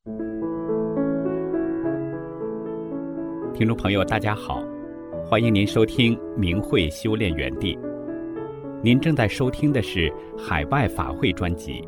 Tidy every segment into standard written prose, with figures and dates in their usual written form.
听众朋友大家好，欢迎您收听明慧修炼园地。您正在收听的是海外法会专辑。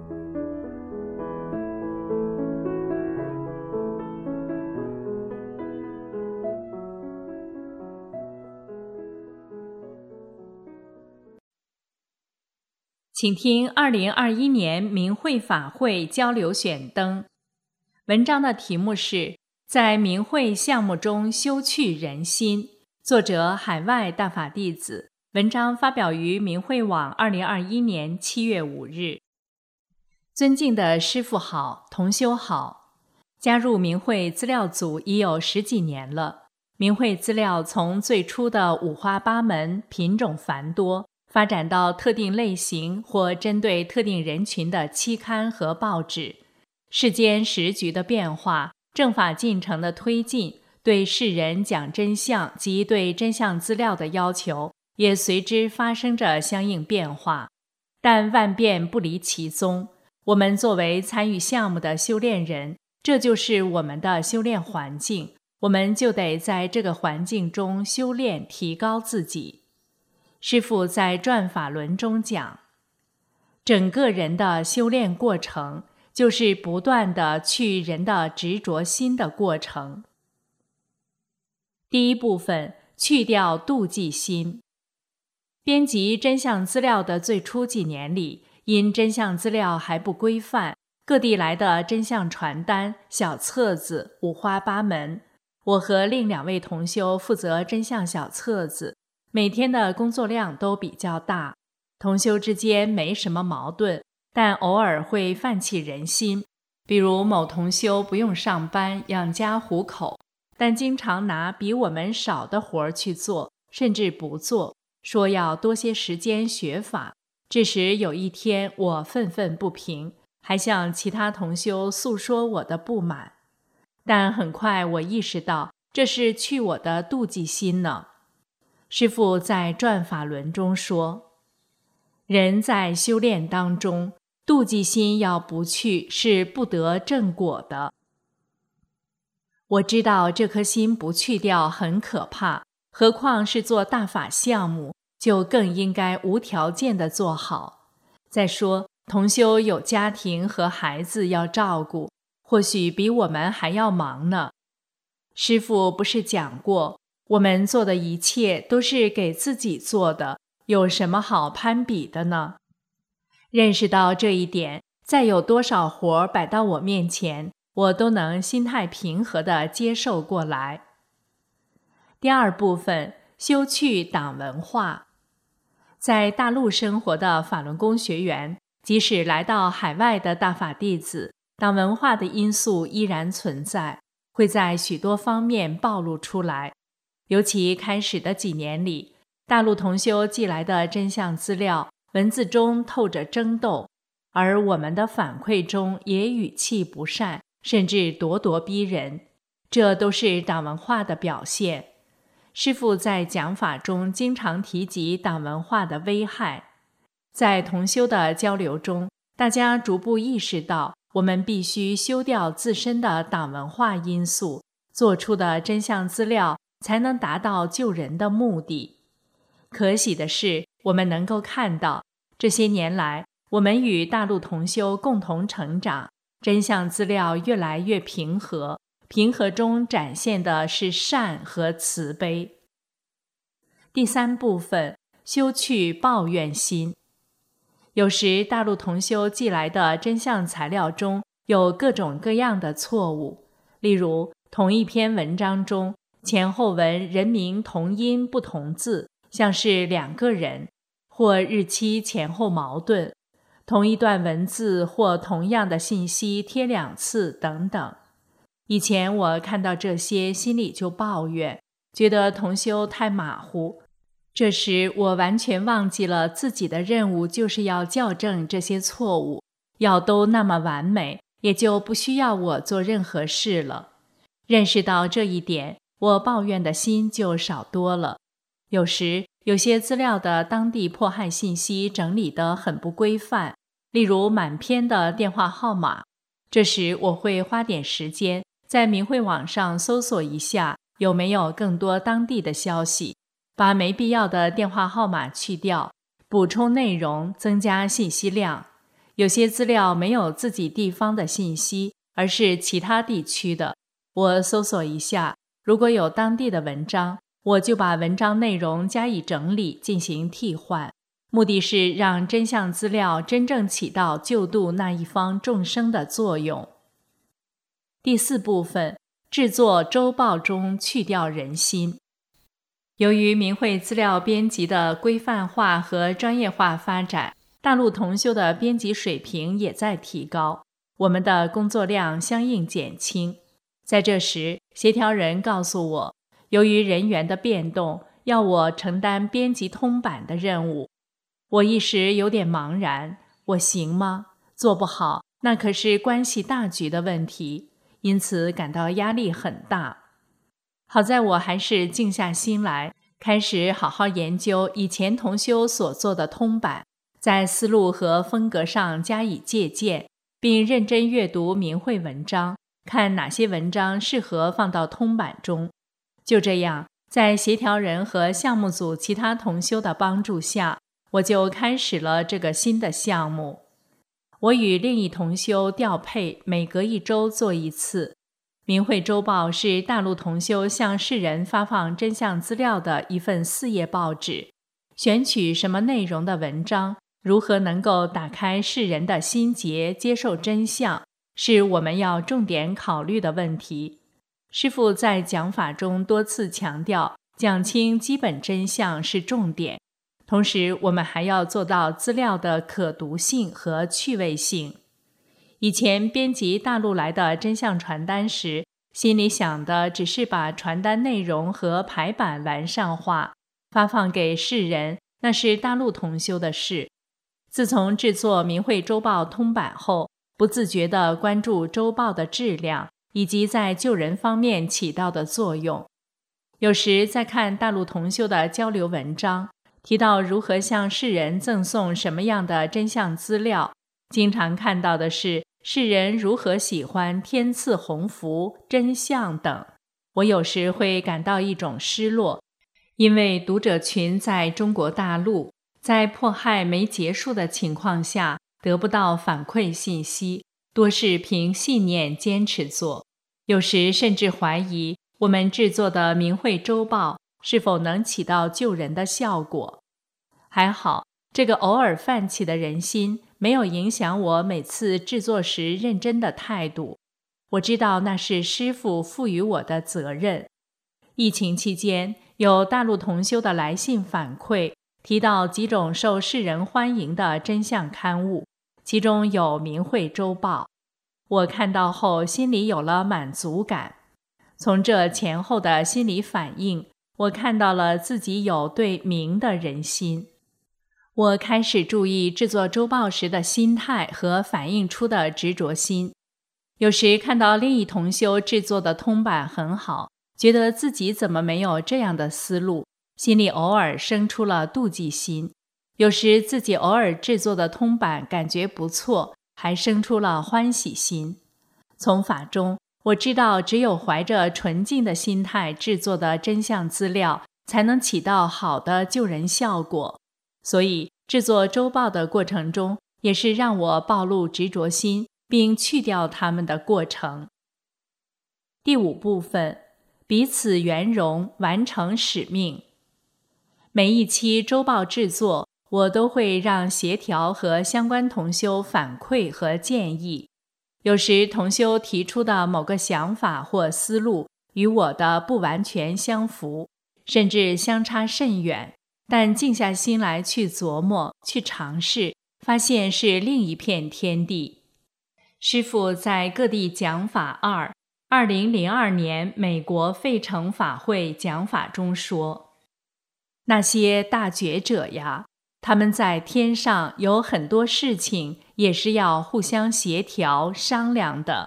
请听2021年明慧法会交流选灯。文章的题目是在明慧项目中修去人心，作者海外大法弟子，文章发表于明慧网2021年7月5日。尊敬的师父好，同修好，加入明慧资料组已有10几年了。明慧资料从最初的五花八门、品种繁多，发展到特定类型或针对特定人群的期刊和报纸。世间时局的变化，正法进程的推进，对世人讲真相及对真相资料的要求，也随之发生着相应变化。但万变不离其宗，我们作为参与项目的修炼人，这就是我们的修炼环境，我们就得在这个环境中修炼提高自己。师父在转法轮中讲，整个人的修炼过程就是不断地去人的执着心的过程。第一部分，去掉妒忌心。编辑真相资料的最初几年里，因真相资料还不规范，各地来的真相传单、小册子五花八门。我和另2位同修负责真相小册子，每天的工作量都比较大，同修之间没什么矛盾，但偶尔会泛起人心。比如某同修不用上班养家糊口，但经常拿比我们少的活儿去做，甚至不做，说要多些时间学法。这时有一天我愤愤不平，还向其他同修诉说我的不满。但很快我意识到，这是去我的妒忌心呢。师父在转法轮中说，人在修炼当中，妒忌心要不去是不得正果的。我知道这颗心不去掉很可怕，何况是做大法项目，就更应该无条件地做好。再说，同修有家庭和孩子要照顾，或许比我们还要忙呢。师父不是讲过，我们做的一切都是给自己做的，有什么好攀比的呢？认识到这一点，再有多少活摆到我面前，我都能心态平和地接受过来。第二部分，修去党文化。在大陆生活的法轮功学员，即使来到海外的大法弟子，党文化的因素依然存在，会在许多方面暴露出来。尤其开始的几年里，大陆同修寄来的真相资料，文字中透着争斗，而我们的反馈中也语气不善，甚至咄咄逼人，这都是党文化的表现。师父在讲法中经常提及党文化的危害。在同修的交流中，大家逐步意识到，我们必须修掉自身的党文化因素，做出的真相资料才能达到救人的目的。可喜的是，我们能够看到，这些年来，我们与大陆同修共同成长，真相资料越来越平和，平和中展现的是善和慈悲。第三部分，修去抱怨心。有时大陆同修寄来的真相材料中有各种各样的错误，例如同一篇文章中前后文人名同音不同字，像是2个人，或日期前后矛盾，同一段文字或同样的信息贴2次等等。以前我看到这些心里就抱怨，觉得同修太马虎。这时我完全忘记了自己的任务就是要校正这些错误，要都那么完美，也就不需要我做任何事了。认识到这一点，我抱怨的心就少多了。有时有些资料的当地迫害信息整理得很不规范，例如满篇的电话号码， 这时我会花点时间在明慧网上搜索一下有没有更多当地的消息，把没必要的电话号码去掉，补充内容，增加信息量。有些资料没有自己地方的信息，而是其他地区的，我搜索一下，如果有当地的文章，我就把文章内容加以整理，进行替换，目的是让真相资料真正起到救度那一方众生的作用。第4部分，制作周报中去掉人心。由于明慧资料编辑的规范化和专业化发展，大陆同修的编辑水平也在提高，我们的工作量相应减轻。在这时，协调人告诉我，由于人员的变动，要我承担编辑通版的任务。我一时有点茫然，我行吗？做不好，那可是关系大局的问题，因此感到压力很大。好在我还是静下心来，开始好好研究以前同修所做的通版，在思路和风格上加以借鉴，并认真阅读明慧文章，看哪些文章适合放到通版中。就这样，在协调人和项目组其他同修的帮助下，我就开始了这个新的项目。我与另一同修调配，每隔1周做一次。明慧周报是大陆同修向世人发放真相资料的一份4页报纸，选取什么内容的文章，如何能够打开世人的心结，接受真相，是我们要重点考虑的问题。师父在讲法中多次强调，讲清基本真相是重点，同时我们还要做到资料的可读性和趣味性。以前编辑大陆来的真相传单时，心里想的只是把传单内容和排版完善化，发放给世人，那是大陆同修的事。自从制作明慧周报通版后，不自觉地关注周报的质量以及在救人方面起到的作用。有时在看大陆同修的交流文章，提到如何向世人赠送什么样的真相资料，经常看到的是世人如何喜欢天赐鸿福、真相等。我有时会感到一种失落，因为读者群在中国大陆，在迫害没结束的情况下，得不到反馈信息，多是凭信念坚持做。有时甚至怀疑我们制作的明慧周报是否能起到救人的效果。还好，这个偶尔泛起的人心没有影响我每次制作时认真的态度。我知道那是师父赋予我的责任。疫情期间，有大陆同修的来信反馈，提到几种受世人欢迎的真相刊物，其中有明慧周报。我看到后心里有了满足感。从这前后的心理反应，我看到了自己有对明的人心。我开始注意制作周报时的心态和反映出的执着心。有时看到另一同修制作的通版很好，觉得自己怎么没有这样的思路，心里偶尔生出了妒忌心。有时自己偶尔制作的通版感觉不错，还生出了欢喜心。从法中，我知道只有怀着纯净的心态制作的真相资料，才能起到好的救人效果。所以制作周报的过程中，也是让我暴露执着心，并去掉它们的过程。第5部分，彼此圆融，完成使命。每一期周报制作，我都会让协调和相关同修反馈和建议。有时同修提出的某个想法或思路与我的不完全相符，甚至相差甚远，但静下心来去琢磨、去尝试，发现是另一片天地。师父在各地讲法2002年美国费城法会讲法中说，那些大觉者呀，他们在天上有很多事情也是要互相协调商量的。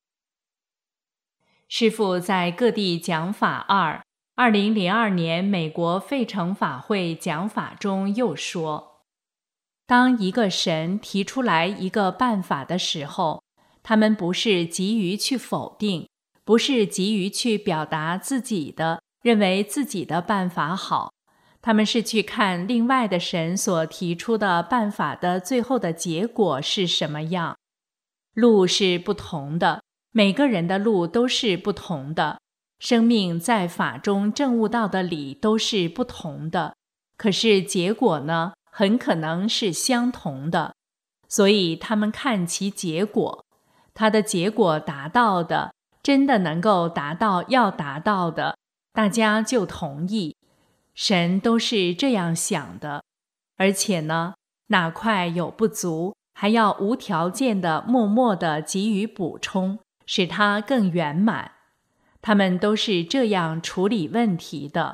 师父在各地讲法2002年美国费城法会讲法中又说，当一个神提出来一个办法的时候， 他们不是急于去否定，不是急于去表达自己的，认为自己的办法好，他们是去看另外的神所提出的办法的最后的结果是什么样。路是不同的，每个人的路都是不同的，生命在法中证悟到的理都是不同的，可是结果呢，很可能是相同的。所以他们看其结果，他的结果达到的，真的能够达到要达到的，大家就同意。神都是这样想的，而且呢，哪块有不足，还要无条件的默默的给予补充，使它更圆满。他们都是这样处理问题的。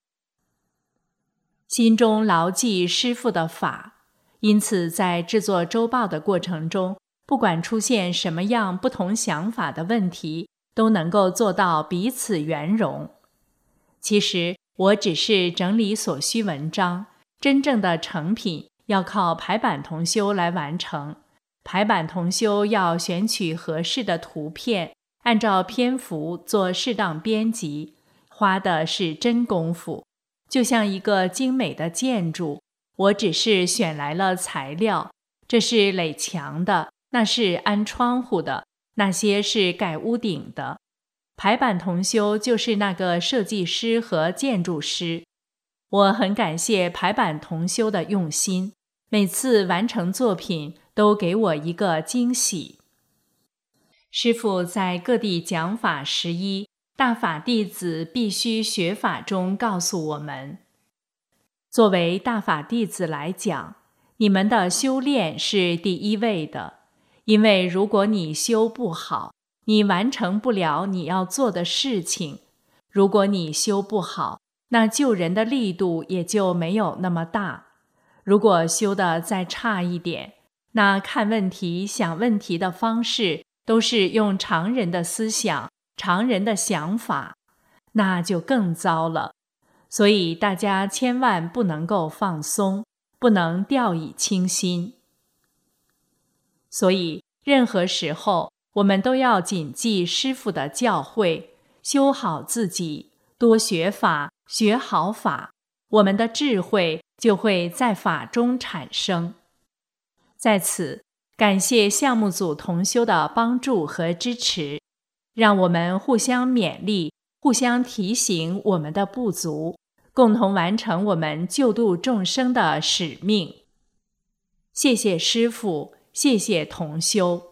心中牢记师父的法，因此在制作周报的过程中，不管出现什么样不同想法的问题，都能够做到彼此圆融。其实我只是整理所需文章，真正的成品要靠排版同修来完成。排版同修要选取合适的图片，按照篇幅做适当编辑，花的是真功夫。就像一个精美的建筑，我只是选来了材料，这是垒墙的，那是安窗户的，那些是盖屋顶的。排版同修就是那个设计师和建筑师。我很感谢排版同修的用心，每次完成作品都给我一个惊喜。师父在各地讲法11，大法弟子必须学法中告诉我们，作为大法弟子来讲，你们的修炼是第一位的，因为如果你修不好，你完成不了你要做的事情。如果你修不好，那救人的力度也就没有那么大。如果修得再差一点，那看问题、想问题的方式都是用常人的思想、常人的想法，那就更糟了。所以大家千万不能够放松，不能掉以轻心。所以任何时候，我们都要谨记师父的教诲，修好自己，多学法，学好法，我们的智慧就会在法中产生。在此，感谢项目组同修的帮助和支持，让我们互相勉励，互相提醒我们的不足，共同完成我们救度众生的使命。谢谢师父，谢谢同修。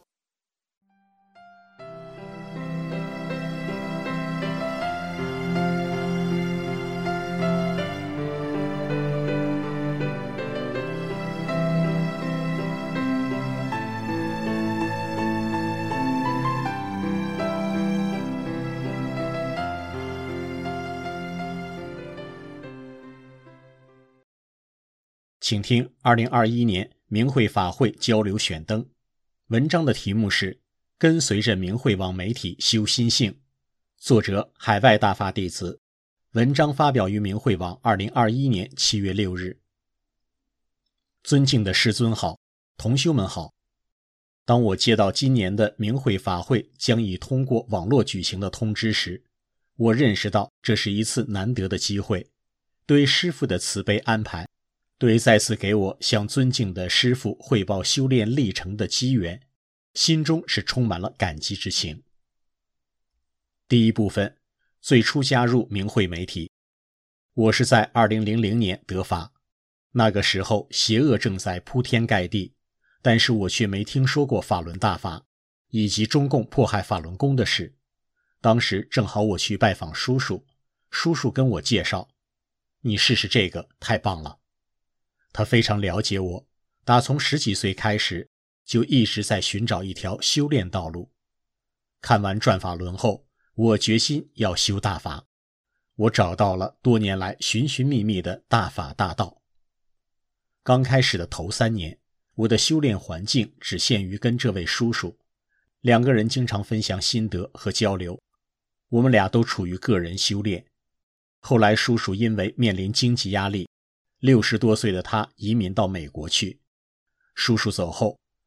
请听2021年明慧法会交流选灯，文章的题目是跟随着明慧网媒体修心性，作者海外大法弟子，文章发表于明慧网2021年7月6日。尊敬的师尊好，同修们好。当我接到今年的明慧法会将以通过网络举行的通知时，我认识到这是一次难得的机会，对师父的慈悲安排，对再次给我向尊敬的师父汇报修炼历程的机缘，心中是充满了感激之情。第一部分，最初加入明慧媒体。我是在2000年得法，那个时候邪恶正在铺天盖地，但是我却没听说过法轮大法以及中共迫害法轮功的事。当时正好我去拜访叔叔，叔叔跟我介绍，你试试这个，太棒了。他非常了解我，打从10几岁开始就一直在寻找一条修炼道路。看完转法轮后，我决心要修大法。我找到了多年来寻寻觅觅的大法大道。刚开始的头3年，我的修炼环境只限于跟这位叔叔，2个人经常分享心得和交流。我们俩都处于个人修炼。后来叔叔因为面临经济压力，60多岁的他移民到美国去。叔叔走后，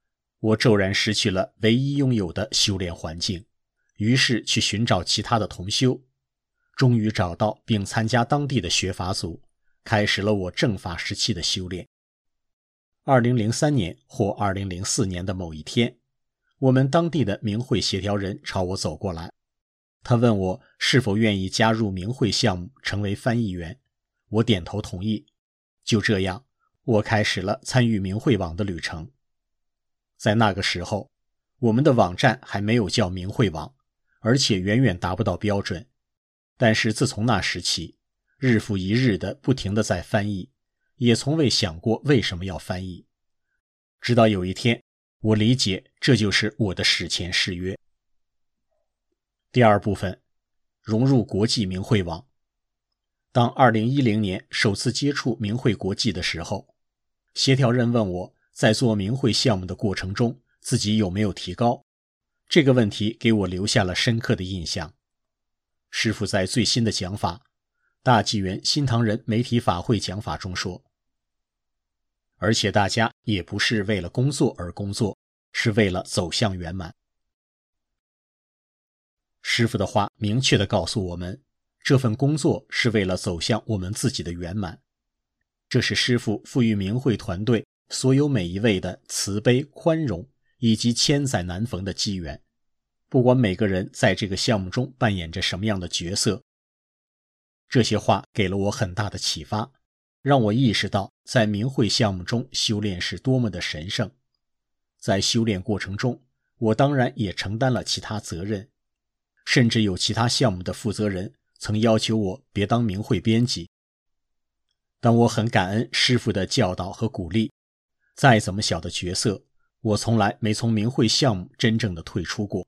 我骤然失去了唯一拥有的修炼环境，于是去寻找其他的同修，终于找到并参加当地的学法组，开始了我正法时期的修炼。2003年或2004年的某一天，我们当地的明慧协调人朝我走过来，他问我是否愿意加入明慧项目成为翻译员，我点头同意。就这样，我开始了参与明慧网的旅程。在那个时候，我们的网站还没有叫明慧网，而且远远达不到标准。但是自从那时起，日复一日的不停地在翻译，也从未想过为什么要翻译。直到有一天，我理解这就是我的史前誓约。第二部分，融入国际明慧网。当2010年首次接触明慧国际的时候，协调人问我在做明慧项目的过程中自己有没有提高。这个问题给我留下了深刻的印象。师父在最新的讲法大纪元新唐人媒体法会讲法中说，而且大家也不是为了工作而工作，是为了走向圆满。师父的话明确地告诉我们，这份工作是为了走向我们自己的圆满。这是师父赋予明慧团队所有每一位的慈悲、宽容以及千载难逢的机缘。不管每个人在这个项目中扮演着什么样的角色，这些话给了我很大的启发，让我意识到在明慧项目中修炼是多么的神圣。在修炼过程中，我当然也承担了其他责任，甚至有其他项目的负责人曾要求我别当明慧编辑。但我很感恩师父的教导和鼓励，再怎么小的角色，我从来没从明慧项目真正的退出过。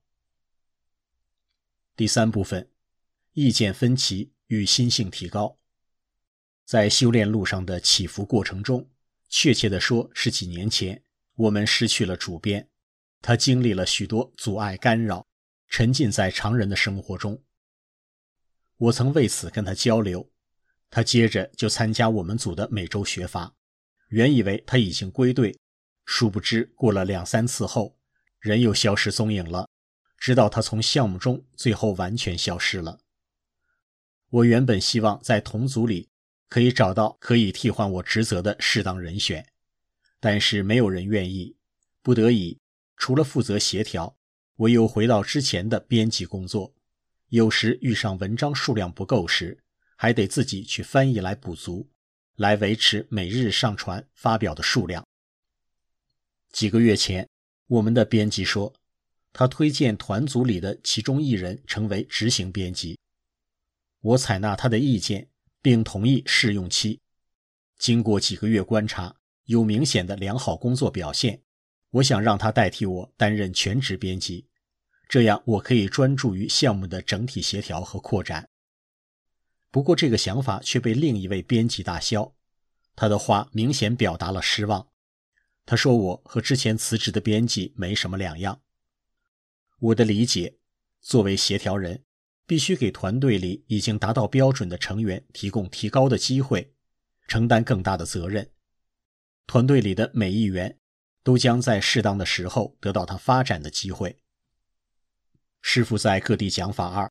第三部分，意见分歧与心性提高。在修炼路上的起伏过程中，确切地说是几年前，我们失去了主编，他经历了许多阻碍干扰，沉浸在常人的生活中。我曾为此跟他交流，他接着就参加我们组的每周学法，原以为他已经归队，殊不知过了2-3次后，人又消失踪影了，直到他从项目中最后完全消失了。我原本希望在同组里可以找到可以替换我职责的适当人选，但是没有人愿意，不得已，除了负责协调，我又回到之前的编辑工作，有时遇上文章数量不够时，还得自己去翻译来补足，来维持每日上传发表的数量。几个月前，我们的编辑说，他推荐团组里的其中一人成为执行编辑。我采纳他的意见，并同意试用期。经过几个月观察，有明显的良好工作表现，我想让他代替我担任全职编辑，这样我可以专注于项目的整体协调和扩展。不过这个想法却被另一位编辑打消，他的话明显表达了失望。他说我和之前辞职的编辑没什么两样。我的理解，作为协调人，必须给团队里已经达到标准的成员提供提高的机会，承担更大的责任。团队里的每一员都将在适当的时候得到他发展的机会。师父在各地讲法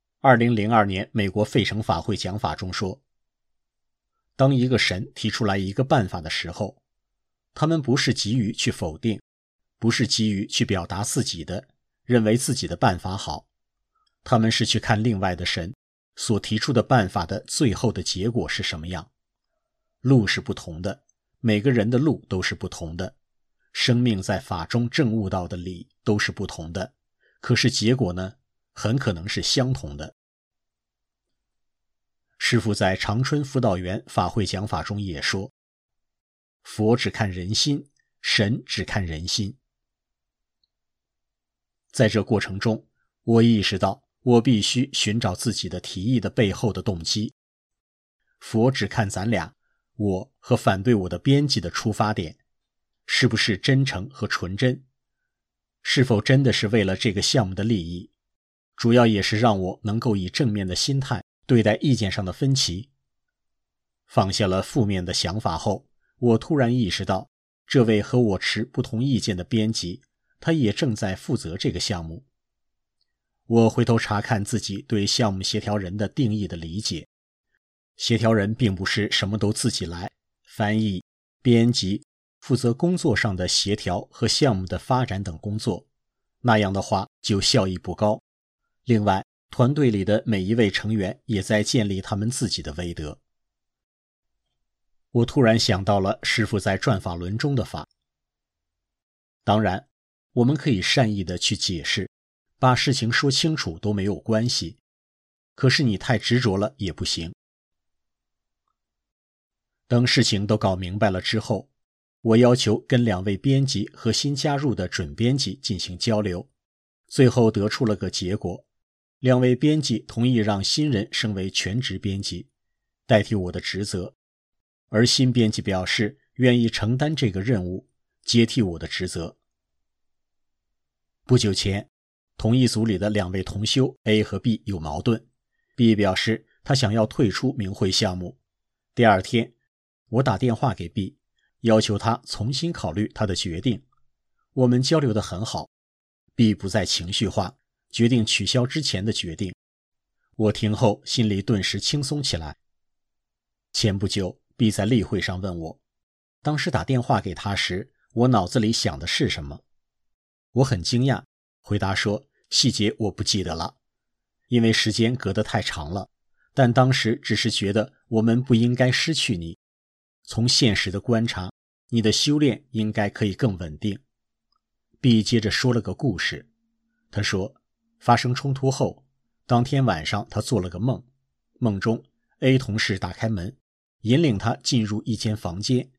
2002年美国费城法会讲法中说，当一个神提出来一个办法的时候，他们不是急于去否定，不是急于去表达自己的，认为自己的办法好，他们是去看另外的神所提出的办法的最后的结果是什么样。路是不同的，每个人的路都是不同的，生命在法中证悟到的理都是不同的，可是结果呢，很可能是相同的。师父在长春辅导员法会讲法中也说，佛只看人心，神只看人心。在这过程中，我意识到我必须寻找自己的提议的背后的动机。佛只看咱俩，我和反对我的编辑的出发点，是不是真诚和纯真？是否真的是为了这个项目的利益？主要也是让我能够以正面的心态对待意见上的分歧。放下了负面的想法后，我突然意识到，这位和我持不同意见的编辑他也正在负责这个项目。我回头查看自己对项目协调人的定义的理解，协调人并不是什么都自己来，翻译、编辑，负责工作上的协调和项目的发展等工作，那样的话就效益不高。另外，团队里的每一位成员也在建立他们自己的威德。我突然想到了师父在转法轮中的法。当然，我们可以善意的去解释，把事情说清楚都没有关系，可是你太执着了也不行。等事情都搞明白了之后，我要求跟2位编辑和新加入的准编辑进行交流，最后得出了个结果，2位编辑同意让新人升为全职编辑，代替我的职责，而新编辑表示愿意承担这个任务，接替我的职责。不久前，同一组里的2位同修 A 和 B 有矛盾， B 表示他想要退出明慧项目。第2天，我打电话给 B， 要求他重新考虑他的决定。我们交流得很好， B 不再情绪化，决定取消之前的决定。我听后心里顿时轻松起来。前不久， B 在例会上问我，当时打电话给他时，我脑子里想的是什么？我很惊讶，回答说细节我不记得了，因为时间隔得太长了，但当时只是觉得我们不应该失去你，从现实的观察，你的修炼应该可以更稳定。 B 接着说了个故事，他说发生冲突后，当天晚上他做了个梦，梦中 A 同事打开门，引领他进入一间房间。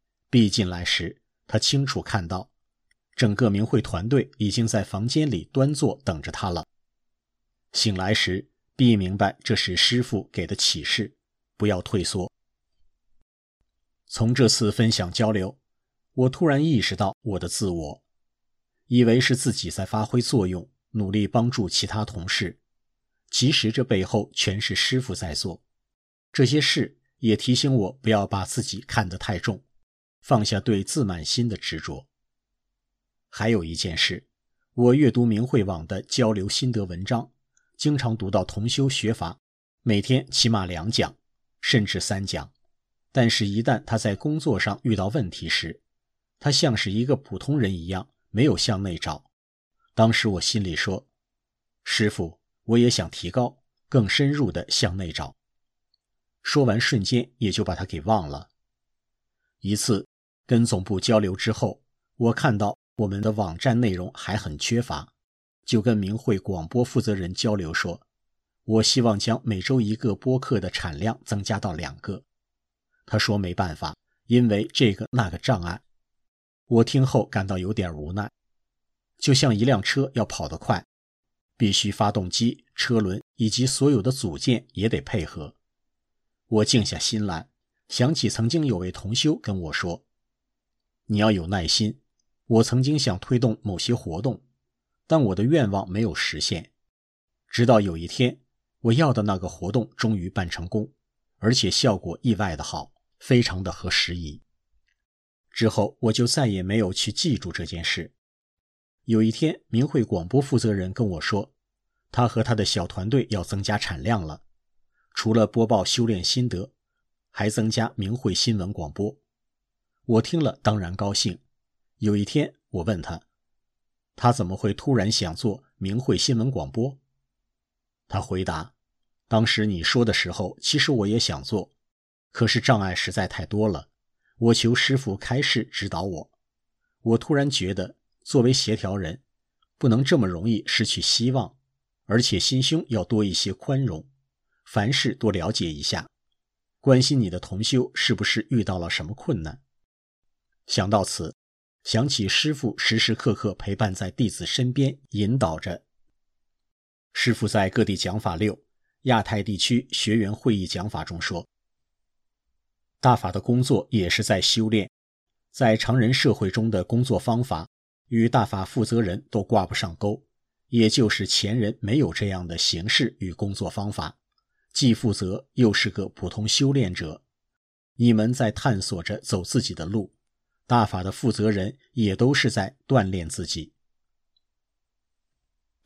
B 进来时，他清楚看到整个明慧团队已经在房间里端坐等着他了。醒来时， B 明白这是师父给的启示，不要退缩。从这次分享交流，我突然意识到我的自我，以为是自己在发挥作用，努力帮助其他同事，其实这背后全是师父在做。这些事也提醒我不要把自己看得太重，放下对自满心的执着。还有一件事，我阅读明慧网的交流心得文章，经常读到同修学法，每天起码2讲，甚至3讲。但是一旦他在工作上遇到问题时，他像是一个普通人一样，没有向内找。当时我心里说，师父，我也想提高，更深入地向内找。说完瞬间也就把他给忘了。一次跟总部交流之后，我看到我们的网站内容还很缺乏，就跟明慧广播负责人交流说，我希望将每周1个播客的产量增加到2个。他说没办法，因为这个那个障碍。我听后感到有点无奈，就像一辆车要跑得快，必须发动机、车轮以及所有的组件也得配合。我静下心来，想起曾经有位同修跟我说，你要有耐心，我曾经想推动某些活动，但我的愿望没有实现。直到有一天，我要的那个活动终于办成功，而且效果意外的好，非常的合时宜。之后我就再也没有去记住这件事。有一天，明慧广播负责人跟我说，他和他的小团队要增加产量了，除了播报修炼心得，还增加明慧新闻广播。我听了当然高兴。有一天我问他，他怎么会突然想做明慧新闻广播？他回答，当时你说的时候，其实我也想做，可是障碍实在太多了，我求师父开示指导我。我突然觉得，作为协调人，不能这么容易失去希望，而且心胸要多一些宽容，凡事多了解一下，关心你的同修是不是遇到了什么困难。想到此，想起师父时时刻刻陪伴在弟子身边，引导着。师父在各地讲法6亚太地区学员会议讲法中说，大法的工作也是在修炼，在常人社会中的工作方法与大法负责人都挂不上钩，也就是前人没有这样的形式与工作方法，既负责又是个普通修炼者。你们在探索着走自己的路，大法的负责人也都是在锻炼自己，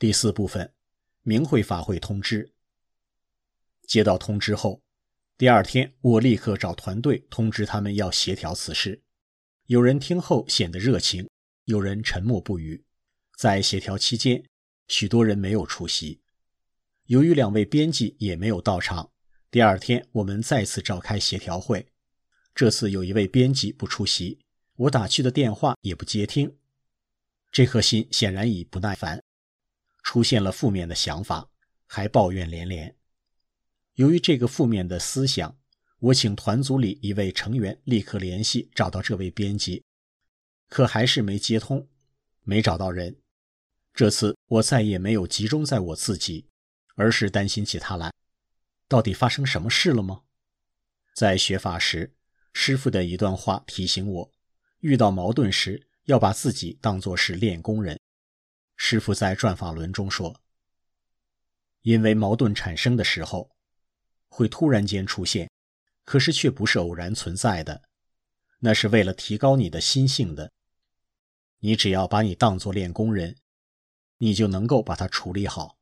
第4部分，明慧法会通知。接到通知后，第2天我立刻找团队通知他们要协调此事。有人听后显得热情，有人沉默不语。在协调期间，许多人没有出席。由于2位编辑也没有到场，第2天我们再次召开协调会。这次有1位编辑不出席，我打去的电话也不接听。这颗心显然已不耐烦，出现了负面的想法，还抱怨连连。由于这个负面的思想，我请团组里1位成员立刻联系找到这位编辑，可还是没接通，没找到人。这次我再也没有集中在我自己，而是担心起他来。到底发生什么事了吗？在学法时，师父的一段话提醒我，遇到矛盾时要把自己当作是练功人。师父在转法轮中说，因为矛盾产生的时候会突然间出现，可是却不是偶然存在的，那是为了提高你的心性的。你只要把你当作练功人，你就能够把它处理好。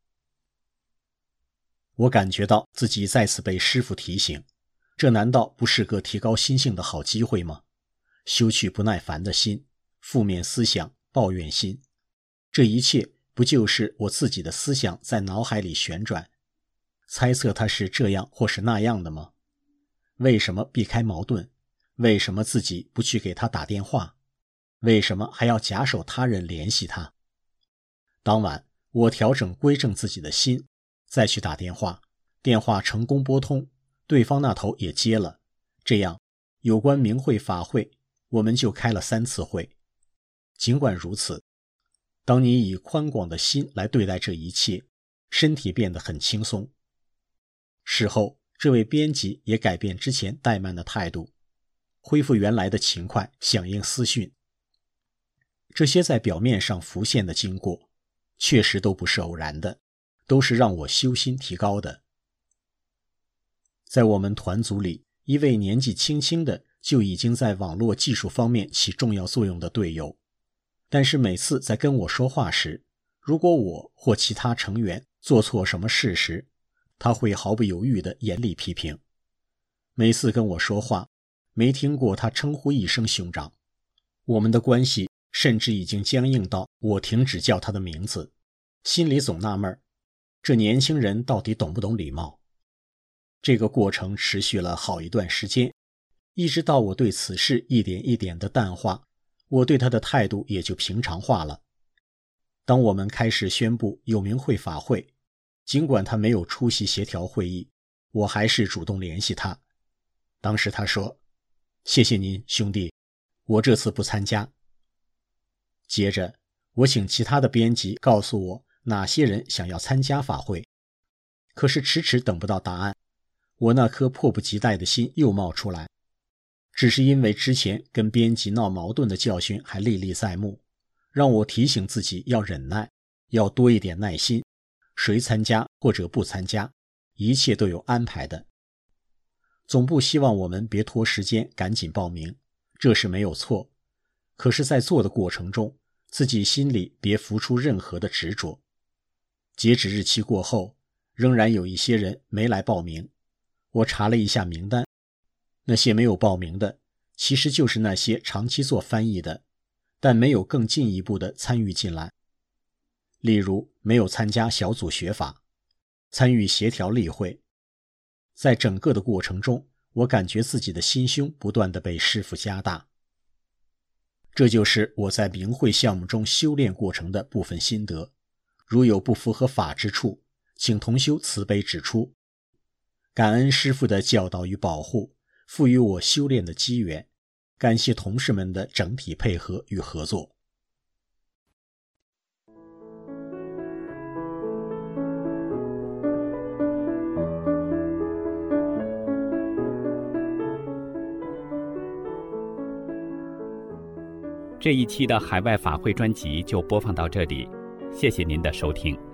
我感觉到自己再次被师父提醒，这难道不是个提高心性的好机会吗？修去不耐烦的心、负面思想、抱怨心，这一切不就是我自己的思想在脑海里旋转，猜测它是这样或是那样的吗？为什么避开矛盾？为什么自己不去给他打电话？为什么还要假手他人联系他？当晚我调整归正自己的心，再去打电话，电话成功拨通，对方那头也接了。这样有关明慧法会我们就开了3次会。尽管如此，当你以宽广的心来对待这一切，身体变得很轻松。事后这位编辑也改变之前怠慢的态度，恢复原来的勤快，响应私讯。这些在表面上浮现的经过，确实都不是偶然的，都是让我修心提高的。在我们团组里，1位年纪轻轻的就已经在网络技术方面起重要作用的队友，但是每次在跟我说话时，如果我或其他成员做错什么事时，他会毫不犹豫地严厉批评。每次跟我说话，没听过他称呼一声兄长。我们的关系甚至已经僵硬到我停止叫他的名字，心里总纳闷，这年轻人到底懂不懂礼貌？这个过程持续了好一段时间，一直到我对此事一点一点的淡化，我对他的态度也就平常化了。当我们开始宣布有明慧法会，尽管他没有出席协调会议，我还是主动联系他。当时他说，谢谢您兄弟，我这次不参加。接着我请其他的编辑告诉我哪些人想要参加法会，可是迟迟等不到答案，我那颗迫不及待的心又冒出来。只是因为之前跟编辑闹矛盾的教训还历历在目，让我提醒自己要忍耐，要多一点耐心，谁参加或者不参加，一切都有安排的。总部希望我们别拖时间，赶紧报名，这是没有错。可是在做的过程中，自己心里别浮出任何的执着。截止日期过后，仍然有一些人没来报名。我查了一下名单，那些没有报名的，其实就是那些长期做翻译的，但没有更进一步的参与进来。例如没有参加小组学法，参与协调例会。在整个的过程中，我感觉自己的心胸不断地被师父加大。这就是我在明慧项目中修炼过程的部分心得，如有不符合法之处，请同修慈悲指出。感恩师父的教导与保护，赋予我修炼的机缘，感谢同事们的整体配合与合作。 这一期的海外法会专辑就播放到这里，谢谢您的收听。